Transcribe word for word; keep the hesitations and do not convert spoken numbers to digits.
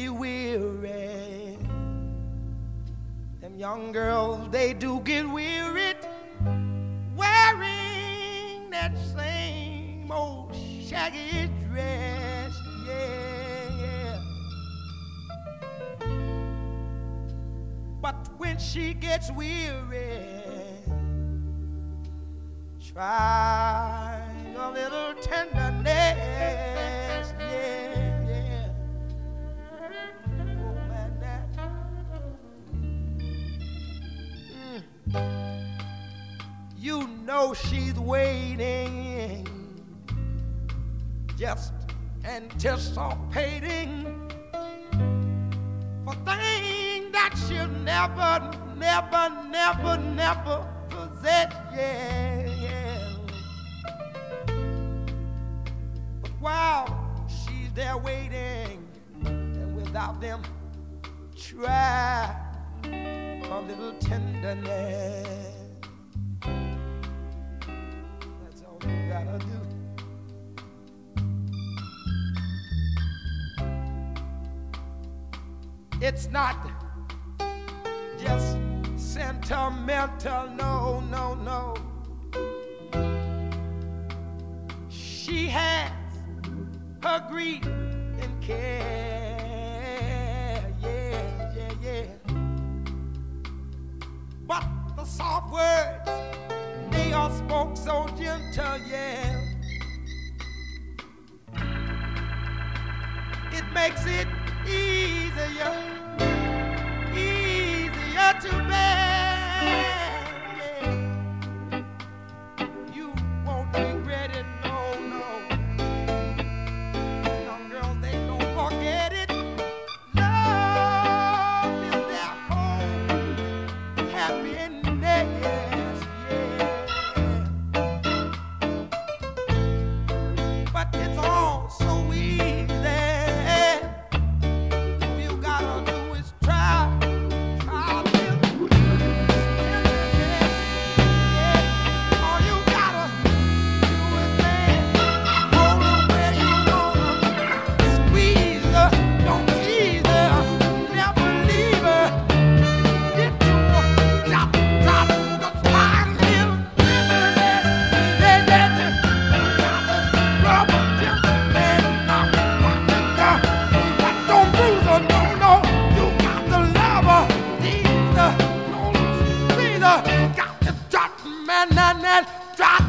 be weary. Them young girls, they do get wearied wearing that same old shaggy dress. Yeah, yeah. But when she gets weary, try a little tenderness. Yeah, yeah. Oh, man, that. Mm. You know she's waiting, just anticipating for things that she'll never, never, never, never possess. Yeah, yeah. But while she's there waiting, and without them, try a little tenderness. That's all you gotta do. It's not just sentimental, no, no, no. She has her grief and care, yeah, yeah, yeah. But the soft words, they are spoke so gentle, yeah. It makes it easier, easier to bear. Yeah. You won't regret it, no, no. Young girls, they don't forget it. Love is their home, happiness, yeah. But it's all so easy. Got to drop, man, man, man, drop.